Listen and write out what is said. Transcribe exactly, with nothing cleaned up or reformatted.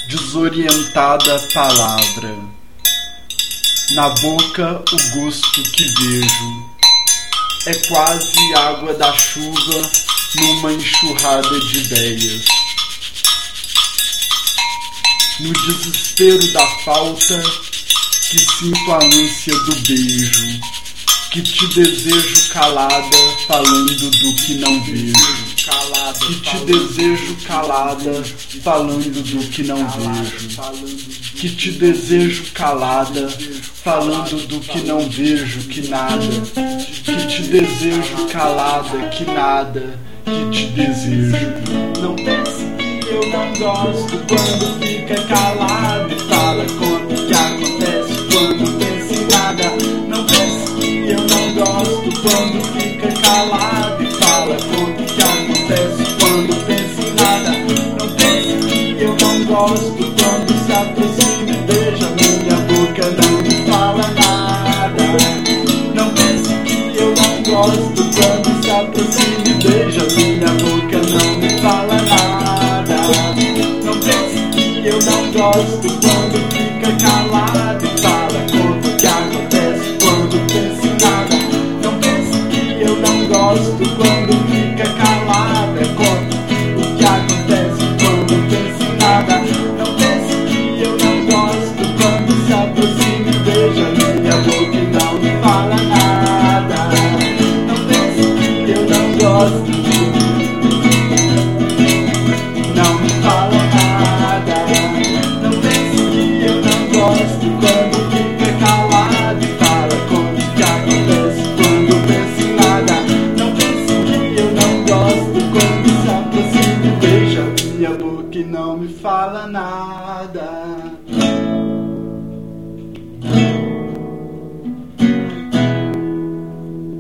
desorientada palavra. Na boca o gosto que vejo é quase água da chuva numa enxurrada de ideias. No desespero da falta que sinto a ânsia do beijo, que te desejo calada, falando do que não vejo. Que te desejo calada, falando do que não vejo. Que te desejo calada, falando do que não vejo, que nada. Que te desejo calada, que nada. Que te desejo. Não pense que eu não gosto quando fica calado e fala como que acontece quando pensa em nada. Não pense que eu não gosto quando fica calado e fala como que acontece quando pensa em nada. Não pense que eu não gosto quando se aproxima e beija minha boca, não me fala nada. Não pense que eu não gosto quando se aproxima e beija minha boca, não me fala nada. Não pense que eu não gosto quando fica calado e fala como que acontece quando pensa em nada. Não pense que eu não gosto quando fica calado, é como o que acontece quando pensa em nada. Não pense que eu não gosto quando se aproxima e beija minha boca e não me fala nada. Não pense que eu não gosto, não me fala nada. Não pense que eu não gosto quando fica calado e fala como que acontece quando pensa em nada. Não pense que eu não gosto quando se aproxima e beija minha boca e não me fala nada.